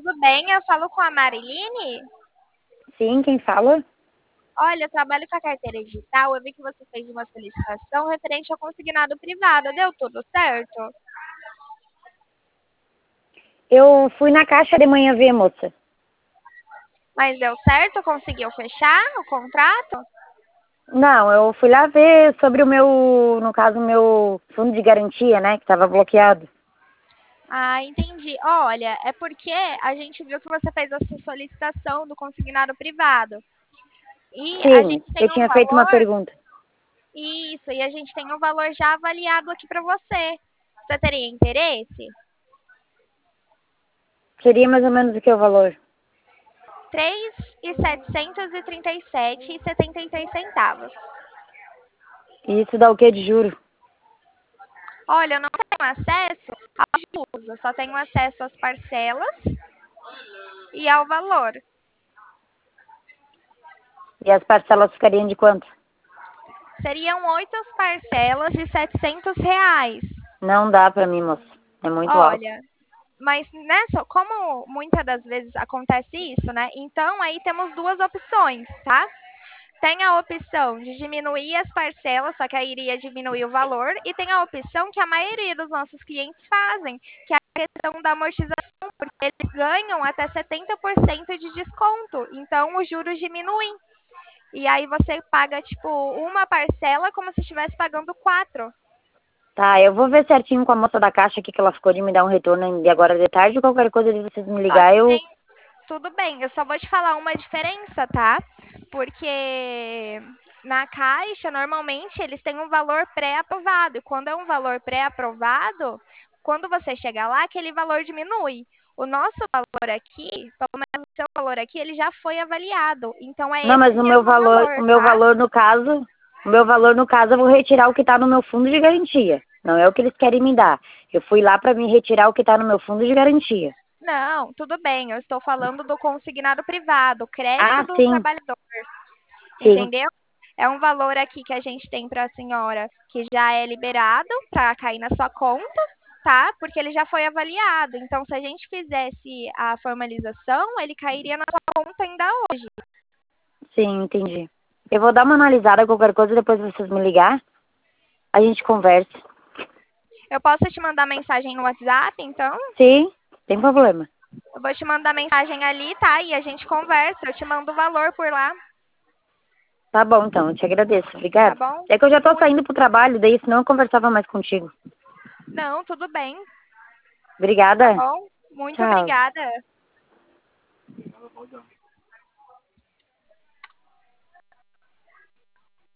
tudo bem? Eu falo com a Mariline. Sim, quem fala? Olha, eu trabalho com a carteira digital. Eu vi que você fez uma solicitação referente ao consignado privado. Deu tudo certo? Eu fui na caixa de manhã ver, moça. Mas deu certo? Conseguiu fechar o contrato? Não, eu fui lá ver sobre o meu, no caso, o meu fundo de garantia, né, que estava bloqueado. Ah, entendi. Olha, é porque a gente viu que você fez essa solicitação do consignado privado. E a Sim, gente tem eu um tinha feito uma valor, pergunta. isso, e a gente tem um valor já avaliado aqui para você. Você teria interesse? Seria mais ou menos o que o valor? 3.737,73 centavos. E isso dá o que de juro? Olha, eu não tenho acesso aos juros, eu só tenho acesso às parcelas e ao valor. E as parcelas ficariam de quanto? Seriam 8 parcelas de R$ 700. Não dá pra mim, moça. É muito alto. Olha, mas nessa, como muitas das vezes acontece isso, né? Então aí temos duas opções, tá? Tem a opção de diminuir as parcelas, só que aí iria diminuir o valor, e tem a opção que a maioria dos nossos clientes fazem, que é a questão da amortização, porque eles ganham até 70% de desconto, então os juros diminuem. E aí você paga, tipo, uma parcela como se estivesse pagando quatro. Tá, eu vou ver certinho com a moça da caixa aqui que ela ficou de me dar um retorno de agora de tarde. Qualquer coisa de vocês me Só ligar, que eu... tem, tudo bem, eu só vou te falar uma diferença, tá? Porque na Caixa, normalmente, eles têm um valor pré-aprovado. E quando é um valor pré-aprovado, quando você chegar lá, aquele valor diminui. O nosso valor aqui, pelo menos o seu valor aqui, ele já foi avaliado. Então é Não, esse mas mesmo o valor, meu tá? valor no caso, o meu valor no caso eu vou retirar o que está no meu fundo de garantia. Não é o que eles querem me dar. Eu fui lá para me retirar o que está no meu fundo de garantia. Não, tudo bem. Eu estou falando do consignado privado, crédito Ah, do sim, trabalhador. sim, Entendeu? É um valor aqui que a gente tem para a senhora que já é liberado para cair na sua conta, tá? Porque ele já foi avaliado. Então, se a gente fizesse a formalização, ele cairia na sua conta ainda hoje. sim, entendi. Eu vou dar uma analisada, qualquer coisa, depois vocês me ligar, a gente conversa. Eu posso te mandar mensagem no WhatsApp, então? Sim, tem problema. Eu vou te mandar mensagem ali, tá? E a gente conversa. Eu te mando o valor por lá, Tá bom, então, eu te agradeço. tá Obrigada. bom? É que eu já tô Muito. saindo pro trabalho, daí senão eu conversava mais contigo. Não, tudo bem, tá Obrigada. bom? Muito Tchau. obrigada.